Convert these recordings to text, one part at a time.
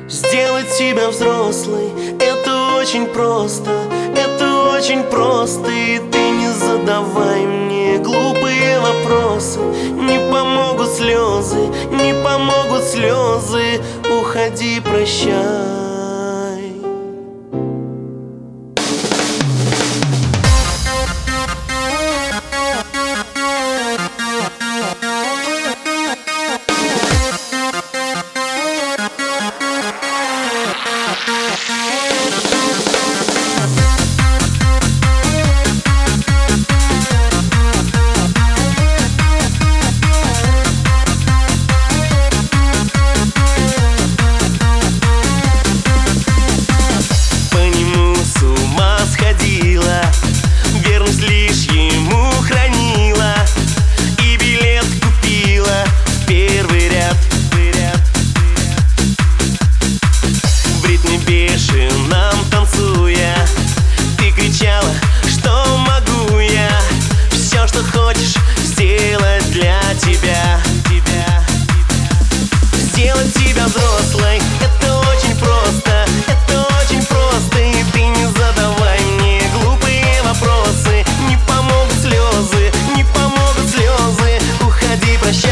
Сделать тебя взрослой — это очень просто, это очень просто. И ты не задавай мне глупые вопросы. Не помогут слезы, не помогут слезы. Уходи, прощай. Верность лишь ему хранила, и билет купила в первый ряд. В ритме бешеном танцуя, ты кричала, что могу я все, что хочешь, сделать для тебя. Сделать тебя взрослой — это очень просто, это очень просто. И ты не задавай мне глупые вопросы. Не помогут слезы, не помогут слезы. Уходи, прощай.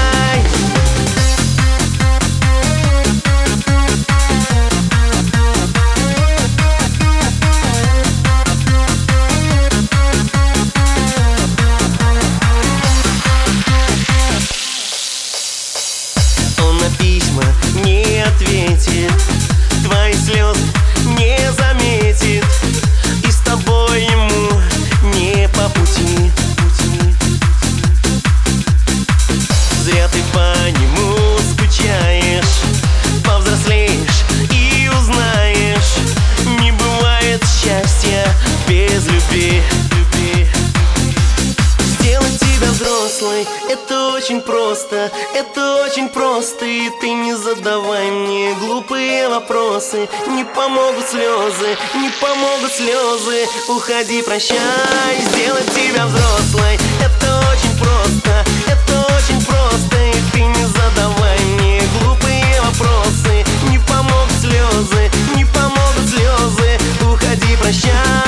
Он на письма не ответит, твои слезы не заметит, и с тобой ему не по пути. Зря ты по нему скучаешь, повзрослеешь и узнаешь, не бывает счастья без любви. Сделать тебя взрослой — это очень просто, это очень просто. И ты не задавай мне глупые вопросы. Не помогут слезы, не помогут слезы. Уходи, прощай. Сделать тебя взрослой — это очень просто, это очень просто. И ты не задавай мне глупые вопросы. Не помогут слезы, не помогут слезы. Уходи, прощай.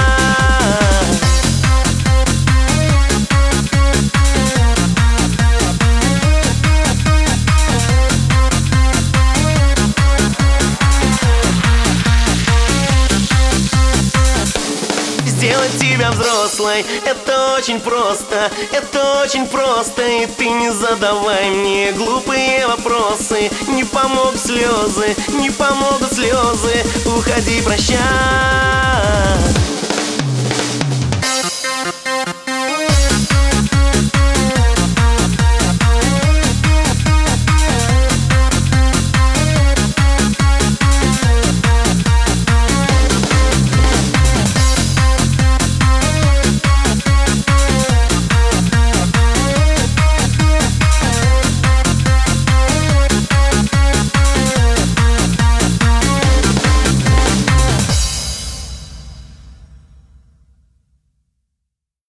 Сделать тебя взрослой — это очень просто, это очень просто. И ты не задавай мне глупые вопросы. Не помогут слезы, не помогут слезы. Уходи, прощай.